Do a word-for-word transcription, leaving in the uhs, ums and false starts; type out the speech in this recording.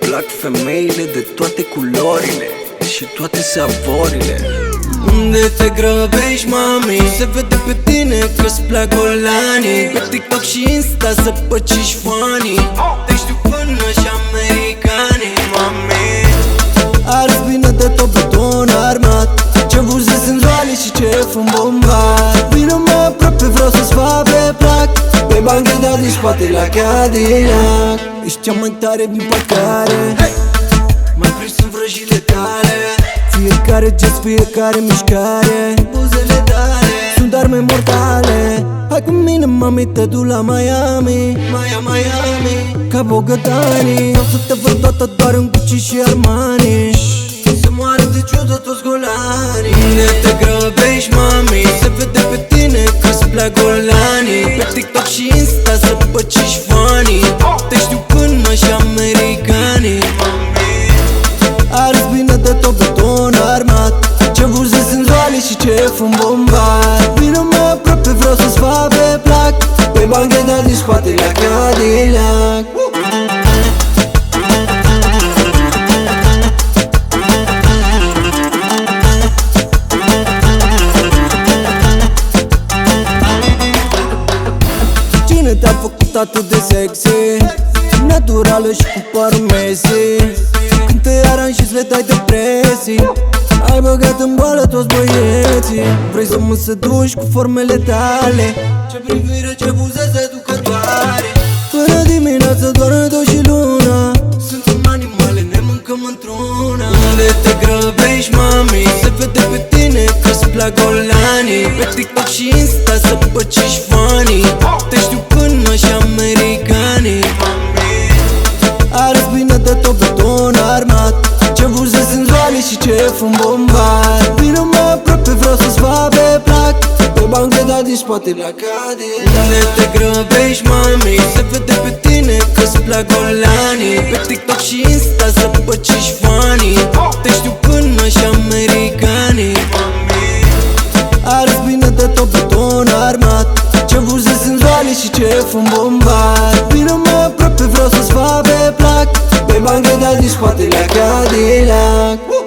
plac femeile de toate culorile și toate savorile. Unde te grăbești, mami? Se vede pe tine că-ți plac golanii. Pe TikTok și Insta să păciși fanii. Te știu până și americanii, mami. Arăți bine de tot beton armat, ce buze senzuale și ce fân bombat. Vino mai aproape, vreau să-ți fac pe plac. Pe bancheta din spate la Cadillac. Ești cea mai tare din parcare, hey! Mai prins în vrăjile tale. Fiecare gest, fiecare mișcare, buzele tale sunt arme mortale. Hai cu mine, mami, te duc la Miami, Maia, Miami, ca Bogotani. Vreau să te văd toată doar în Gucci și Armani. să moară de ciudă toți golanii. Unde te grăbești, mami? Se vede pe tine că-ți plac golanii. Pe TikTok și Insta să păciși fanii. Te știu până și americanii, mami. Arăți bine de tot beton armat, ce buze senzuale și ce fân bombat. Vino mai aproape, vreau să-ți fac pe plac. Pe bancheta din spate la Cadillac. Cine te-a făcut atât de sexy? Naturală și cu părul Messi. Când te aranjezi le dai depresii. Ai băgat în boală toți băieții. Vrei să mă seduci cu formele tale. Ce privire, ce buze seducătoare. Până dimineață doar doi și luna. Suntem animale, ne mâncăm într-una. Unde te grăbești, mami? Se vede pe tine că-ți plac golanii. Pe TikTok și Insta să păciși fanii. Te știu până și americanii, mami. Arăți bine de tot beton armat, ce buze senzuale și ce fân bombat. Vino mai aproape, vreau să-ți fac pe plac. Pe bancheta din spate la Cadillac. Unde te grăbești, mami? Se vede pe tine că-ți plac golanii. Pe TikTok și Insta să păciși fanii. Te știu până și americanii, mami. Arăți bine de tot beton armat, ce buze senzuale și ce fân bombat. Vino mai aproape, vreau să-ți fac pe plac. Pe bancheta din spate la Cadillac.